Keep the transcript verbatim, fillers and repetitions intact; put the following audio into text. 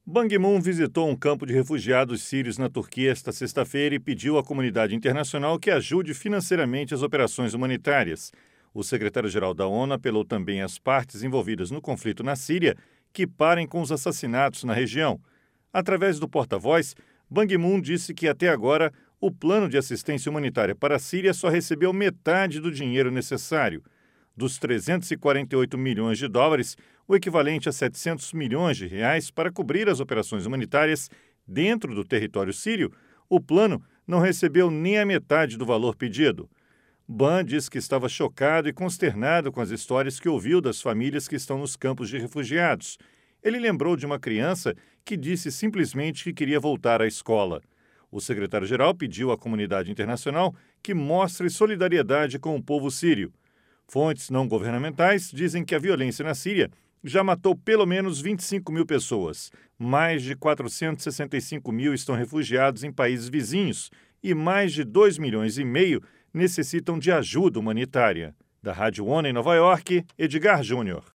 Ban Ki-moon visitou um campo de refugiados sírios na Turquia esta sexta-feira e pediu à comunidade internacional que ajude financeiramente as operações humanitárias. O secretário-geral da ONU apelou também às partes envolvidas no conflito na Síria que parem com os assassinatos na região. Através do porta-voz, Ban Ki-moon disse que até agora o plano de assistência humanitária para a Síria só recebeu metade do dinheiro necessário. Dos trezentos e quarenta e oito milhões de dólares, o equivalente a setecentos milhões de reais para cobrir as operações humanitárias dentro do território sírio, o plano não recebeu nem a metade do valor pedido. Ban diz que estava chocado e consternado com as histórias que ouviu das famílias que estão nos campos de refugiados. Ele lembrou de uma criança que disse simplesmente que queria voltar à escola. O secretário-geral pediu à comunidade internacional que mostre solidariedade com o povo sírio. Fontes não governamentais dizem que a violência na Síria já matou pelo menos vinte e cinco mil pessoas. Mais de quatrocentos e sessenta e cinco mil estão refugiados em países vizinhos e mais de dois milhões e meio necessitam de ajuda humanitária. Da Rádio ONU em Nova York, Edgar Júnior.